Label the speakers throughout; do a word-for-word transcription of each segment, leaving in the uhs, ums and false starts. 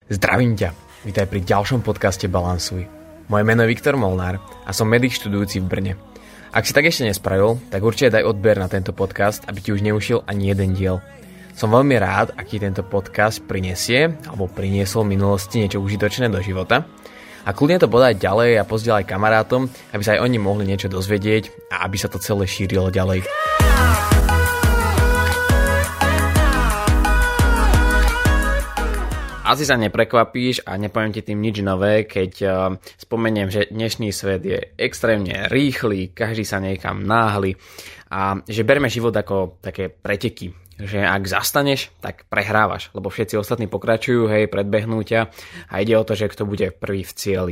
Speaker 1: Zdravím ťa, vítaj pri ďalšom podcaste Balansuj. Moje meno je Viktor Molnár a som medic študujúci v Brne. Ak si tak ešte nespravil, tak určite daj odber na tento podcast, aby ti už neušiel ani jeden diel. Som veľmi rád, ak ti tento podcast prinesie, alebo priniesol v minulosti niečo užitočné do života. A kľudne to podaj ďalej a pozdieľaj kamarátom, aby sa aj oni mohli niečo dozvedieť a aby sa to celé šírilo ďalej. Asi sa neprekvapíš a nepoviem ti tým nič nové, keď uh, spomeniem, že dnešný svet je extrémne rýchly, každý sa niekam náhli a že berme život ako také preteky. Že ak zastaneš, tak prehrávaš, lebo všetci ostatní pokračujú, hej, predbehnú ťa a ide o to, že kto bude prvý v cieli.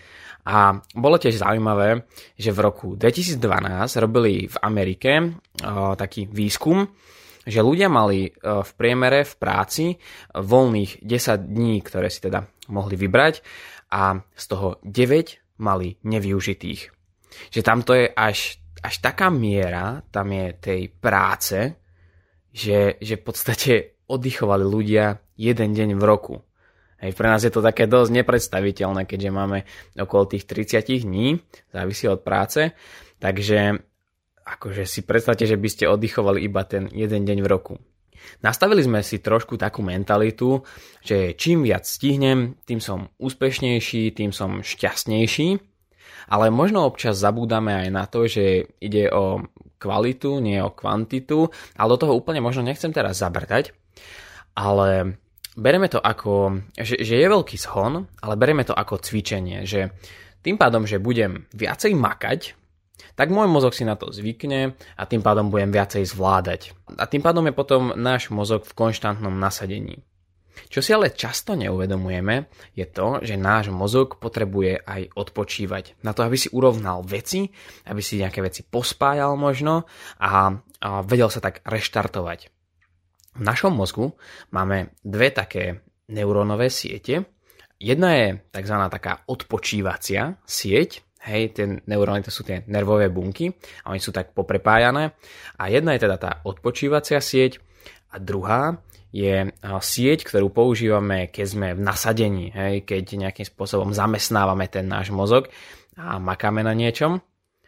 Speaker 1: A bolo tiež zaujímavé, že v roku dvetisícdvanásť robili v Amerike uh, taký výskum, že ľudia mali v priemere v práci voľných desať dní, ktoré si teda mohli vybrať a z toho deväť mali nevyužitých. Že tam to je až, až taká miera, tam je tej práce, že, že v podstate oddychovali ľudia jeden deň v roku. Hej, pre nás je to také dosť nepredstaviteľné, keďže máme okolo tých tridsať dní, závisí od práce, takže akože si predstavte, že by ste oddychovali iba ten jeden deň v roku. Nastavili sme si trošku takú mentalitu, že čím viac stihnem, tým som úspešnejší, tým som šťastnejší, ale možno občas zabúdame aj na to, že ide o kvalitu, nie o kvantitu, ale do toho úplne možno nechcem teraz zabrdať, ale bereme to ako, že, že je veľký zhon, ale bereme to ako cvičenie, že tým pádom, že budem viacej makať, tak môj mozog si na to zvykne a tým pádom budem viacej zvládať. A tým pádom je potom náš mozog v konštantnom nasadení. Čo si ale často neuvedomujeme, je to, že náš mozog potrebuje aj odpočívať. Na to, aby si urovnal veci, aby si nejaké veci pospájal možno a, a vedel sa tak reštartovať. V našom mozgu máme dve také neurónové siete. Jedna je tzv. Taká odpočívacia sieť. Hej, tie neuróny, to sú tie nervové bunky a oni sú tak poprepájané. A jedna je teda tá odpočívacia sieť a druhá je sieť, ktorú používame, keď sme v nasadení, hej, keď nejakým spôsobom zamestnávame ten náš mozog a makáme na niečom.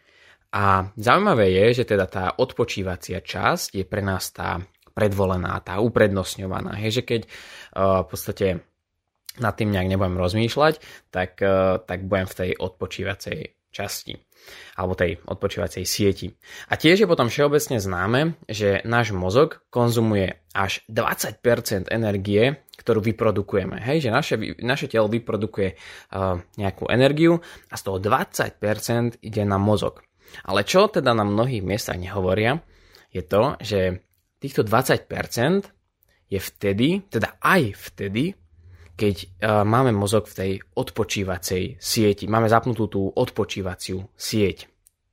Speaker 1: A zaujímavé je, že teda tá odpočívacia časť je pre nás tá predvolená, tá uprednostňovaná. Hej, že keď uh, v podstate nad tým nejak nebudem rozmýšľať, tak, tak budem v tej odpočívacej časti alebo tej odpočívacej sieti. A tiež je potom všeobecne známe, že náš mozog konzumuje až dvadsať percent energie, ktorú vyprodukujeme. Hej, že naše, naše telo vyprodukuje uh, nejakú energiu a z toho dvadsať percent ide na mozog. Ale čo teda na mnohých miestach nehovoria, je to, že týchto dvadsať percent je vtedy, teda aj vtedy, keď uh, máme mozog v tej odpočívacej sieti. Máme zapnutú tú odpočívaciu sieť.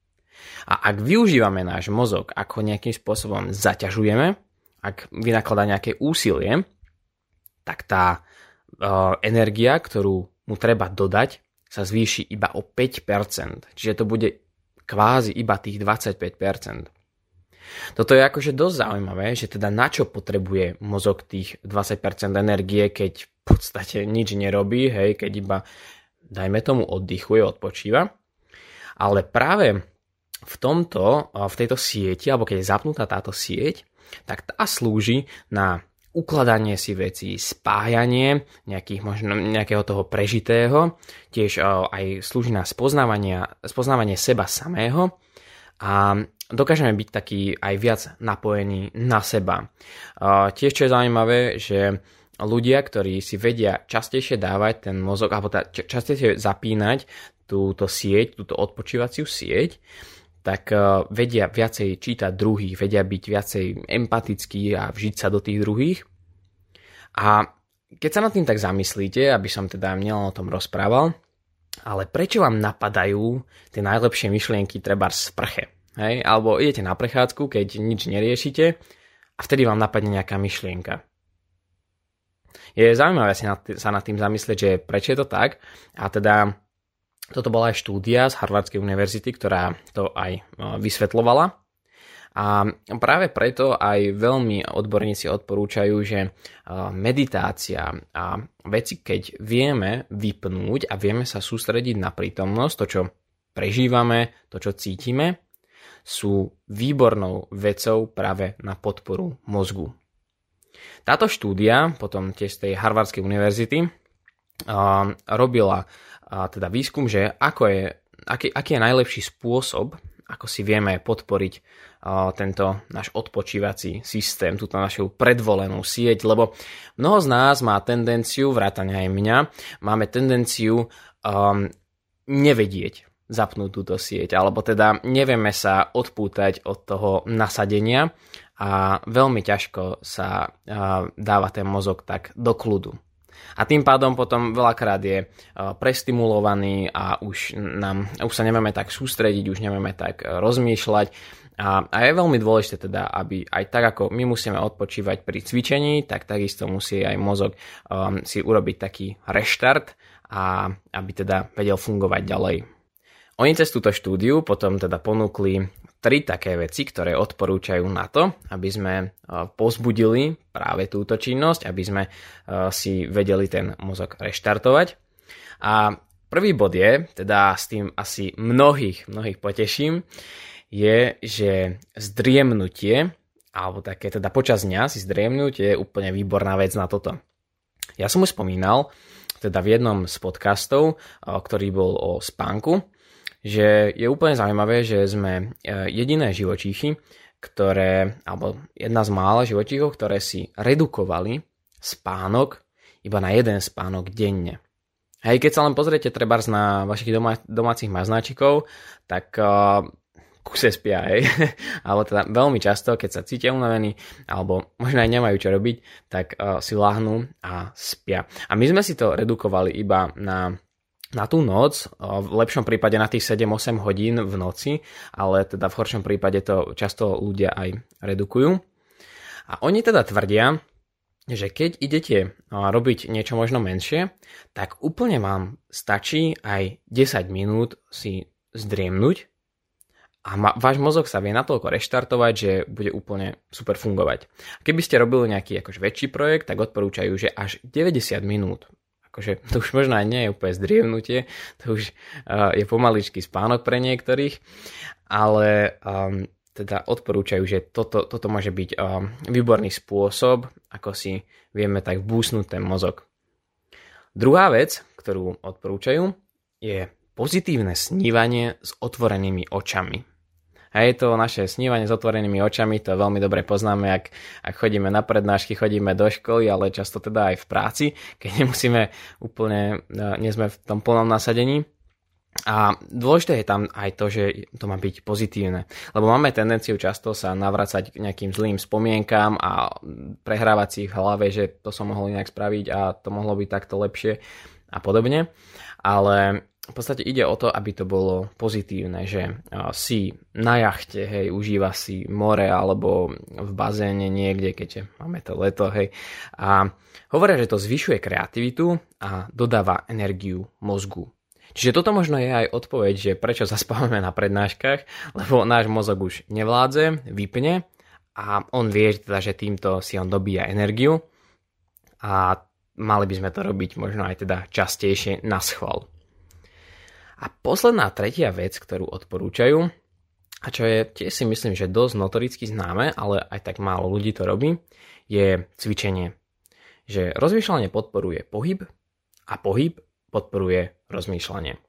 Speaker 1: A ak využívame náš mozog, ako nejakým spôsobom zaťažujeme, ak vynakladá nejaké úsilie, tak tá uh, energia, ktorú mu treba dodať, sa zvýši iba o päť percent. Čiže to bude kvázi iba tých dvadsaťpäť percent. Toto je akože dosť zaujímavé, že teda na čo potrebuje mozog tých dvadsať percent energie, keď v podstate nič nerobí, hej, keď iba, dajme tomu, oddychuje, odpočíva. Ale práve v tomto, v tejto sieti, alebo keď je zapnutá táto sieť, tak tá slúži na ukladanie si vecí, spájanie nejakých, možno nejakého toho prežitého, tiež aj slúži na spoznávanie, spoznávanie seba samého a dokážeme byť taký aj viac napojení na seba. Tiež čo je zaujímavé, že ľudia, ktorí si vedia častejšie dávať ten mozog, alebo tá, častejšie zapínať túto sieť, túto odpočívaciu sieť, tak vedia viacej čítať druhých, vedia byť viacej empatickí a vžiť sa do tých druhých. A keď sa nad tým tak zamyslíte, aby som teda nielen o tom rozprával, ale prečo vám napadajú tie najlepšie myšlienky trebárs v sprche? Hej? Alebo idete na prechádzku, keď nič neriešite a vtedy vám napadne nejaká myšlienka. Je zaujímavé si nad, sa nad tým zamyslieť, že prečo je to tak. A teda toto bola aj štúdia z Harvardskej univerzity, ktorá to aj vysvetľovala. A práve preto aj veľmi odborníci odporúčajú, že meditácia a veci, keď vieme vypnúť a vieme sa sústrediť na prítomnosť, to, čo prežívame, to, čo cítime, sú výbornou vecou práve na podporu mozgu. Táto štúdia, potom tiež z tej Harvardskej univerzity, robila teda výskum, že ako je, aký, aký je najlepší spôsob, ako si vieme podporiť uh, tento náš odpočívací systém, túto našu predvolenú sieť, lebo mnoho z nás má tendenciu, vrátane aj mňa, máme tendenciu um, nevedieť zapnúť túto sieť, alebo teda nevieme sa odpútať od toho nasadenia a veľmi ťažko sa uh, dáva ten mozog tak do kľudu. A tým pádom potom veľakrát je prestimulovaný a už, nám, už sa nevieme tak sústrediť, už nevieme tak rozmýšľať. A, a je veľmi dôležité teda, aby aj tak, ako my musíme odpočívať pri cvičení, tak takisto musí aj mozog um, si urobiť taký reštart a aby teda vedel fungovať ďalej. Oni cez túto štúdiu potom teda ponúkli tri také veci, ktoré odporúčajú na to, aby sme povzbudili práve túto činnosť, aby sme si vedeli ten mozog reštartovať. A prvý bod je, teda s tým asi mnohých, mnohých poteším, je, že zdriemnutie, alebo také teda počas dňa si zdriemnúť je úplne výborná vec na toto. Ja som už spomínal, teda v jednom z podcastov, ktorý bol o spánku, že je úplne zaujímavé, že sme jediné živočíchy, ktoré, alebo jedna z mála živočíchov, ktoré si redukovali spánok iba na jeden spánok denne. Hej, keď sa len pozriete trebárs na vašich doma, domácich maznáčikov, tak uh, kuse spia, hej. Alebo teda veľmi často, keď sa cítia unavení, alebo možno aj nemajú čo robiť, tak uh, si láhnú a spia. A my sme si to redukovali iba na na tú noc, v lepšom prípade na tých sedem osem hodín v noci, ale teda v horšom prípade to často ľudia aj redukujú. A oni teda tvrdia, že keď idete robiť niečo možno menšie, tak úplne vám stačí aj desať minút si zdriemnúť a ma, váš mozog sa vie natoľko reštartovať, že bude úplne super fungovať. Keby ste robili nejaký akože väčší projekt, tak odporúčajú, že až deväťdesiat minút. Akože to už možno aj nie je úplne zdriemnutie, to už uh, je pomaličký spánok pre niektorých, ale um, teda odporúčajú, že toto, toto môže byť um, výborný spôsob, ako si vieme tak búsnuť ten mozog. Druhá vec, ktorú odporúčajú, je pozitívne snívanie s otvorenými očami. A je to naše snívanie s otvorenými očami, to veľmi dobre poznáme, ak, ak chodíme na prednášky, chodíme do školy, ale často teda aj v práci, keď nemusíme úplne, nie sme v tom plnom nasadení. A dôležité je tam aj to, že to má byť pozitívne, lebo máme tendenciu často sa navracať k nejakým zlým spomienkám a prehrávať si v hlave, že to som mohol inak spraviť a to mohlo byť takto lepšie a podobne, ale v podstate ide o to, aby to bolo pozitívne, že si na jachte, hej, užíva si more alebo v bazéne niekde, keďže máme to leto, hej. A hovoria, že to zvyšuje kreativitu a dodáva energiu mozgu. Čiže toto možno je aj odpoveď, že prečo zaspávame na prednáškach, lebo náš mozog už nevládze, vypne a on vie, teda, že týmto si on dobíja energiu a mali by sme to robiť možno aj teda častejšie na schvál. A posledná tretia vec, ktorú odporúčajú, a čo je tiež si myslím, že dosť notoricky známe, ale aj tak málo ľudí to robí, je cvičenie. Že rozmýšľanie podporuje pohyb a pohyb podporuje rozmýšľanie.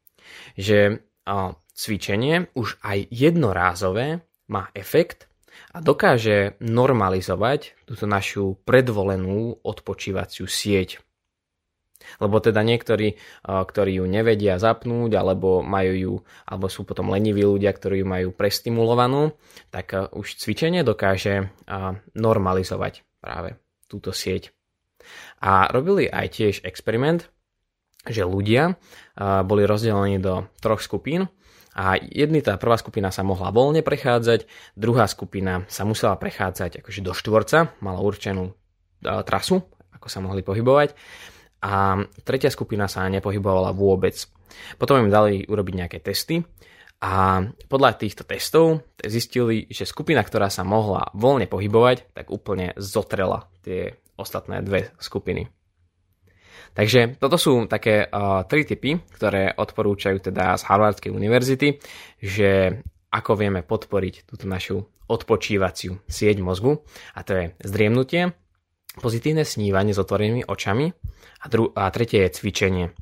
Speaker 1: Že a, cvičenie už aj jednorázové má efekt a dokáže normalizovať túto našu predvolenú odpočívaciu sieť. Lebo teda niektorí, ktorí ju nevedia zapnúť, alebo majú ju, alebo sú potom leniví ľudia, ktorí ju majú prestimulovanú, tak už cvičenie dokáže normalizovať práve túto sieť. A robili aj tiež experiment, že ľudia boli rozdelení do troch skupín a jedný, tá prvá skupina sa mohla voľne prechádzať, druhá skupina sa musela prechádzať akože do štvorca, mala určenú trasu, ako sa mohli pohybovať, a tretia skupina sa nepohybovala vôbec. Potom im dali urobiť nejaké testy A podľa týchto testov zistili, že skupina, ktorá sa mohla voľne pohybovať, tak úplne zotrela tie ostatné dve skupiny. Takže toto sú také uh, tri tipy, ktoré odporúčajú teda z Harvardskej univerzity, že ako vieme podporiť túto našu odpočívaciu sieť mozgu. A to je zdriemnutie, pozitívne snívanie s otvorenými očami a, dru- a tretie je cvičenie.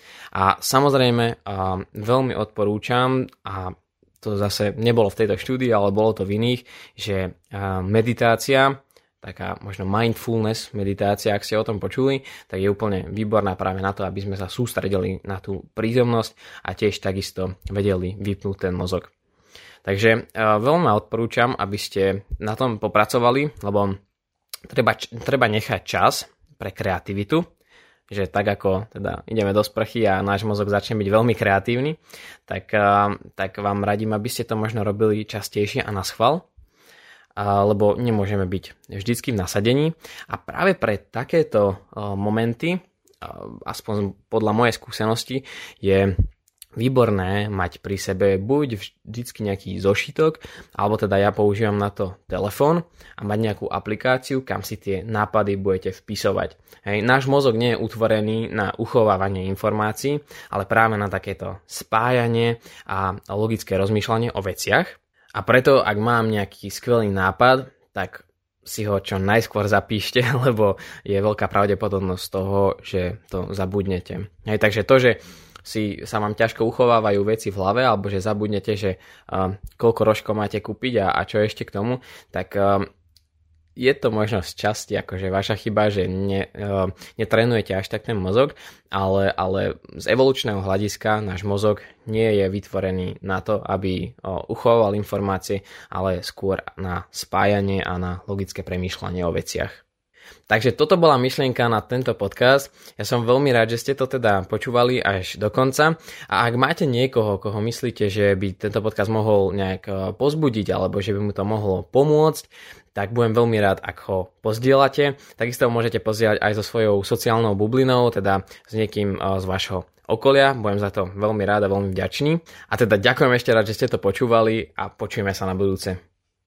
Speaker 1: A samozrejme uh, veľmi odporúčam, a to zase nebolo v tejto štúdii, ale bolo to v iných, že uh, meditácia, taká možno mindfulness meditácia, ak ste o tom počuli, tak je úplne výborná práve na to, aby sme sa sústredili na tú prítomnosť a tiež takisto vedeli vypnúť ten mozog. Takže uh, veľmi odporúčam, aby ste na tom popracovali, lebo treba, treba nechať čas pre kreativitu, že tak ako teda ideme do sprchy a náš mozog začne byť veľmi kreatívny, tak, tak vám radím, aby ste to možno robili častejšie a naschvál, lebo nemôžeme byť vždycky v nasadení. A práve pre takéto momenty, aspoň podľa mojej skúsenosti, je výborné mať pri sebe buď vždycky nejaký zošitok, alebo teda ja používam na to telefón a mať nejakú aplikáciu, kam si tie nápady budete vpisovať. Hej, náš mozog nie je utvorený na uchovávanie informácií, ale práve na takéto spájanie a logické rozmýšľanie o veciach. A preto, ak mám nejaký skvelý nápad, tak si ho čo najskôr zapíšte, lebo je veľká pravdepodobnosť toho, že to zabudnete. Hej, takže to, že si sa vám ťažko uchovávajú veci v hlave, alebo že zabudnete, že uh, koľko rožkov máte kúpiť a, a čo ešte k tomu, tak uh, je to možno z časti akože vaša chyba, že ne, uh, netrenujete až tak ten mozog, ale, ale z evolučného hľadiska náš mozog nie je vytvorený na to, aby uh, uchoval informácie, ale skôr na spájanie a na logické premýšľanie o veciach. Takže toto bola myšlienka na tento podcast. Ja som veľmi rád, že ste to teda počúvali až do konca. A ak máte niekoho, koho myslíte, že by tento podcast mohol nejak pozbudiť alebo že by mu to mohlo pomôcť, tak budem veľmi rád, ak ho pozdieľate. Takisto ho môžete pozdieľať aj so svojou sociálnou bublinou, teda s niekým z vašho okolia. Budem za to veľmi rád a veľmi vďačný. A teda ďakujem ešte rád, že ste to počúvali a počujeme sa na budúce.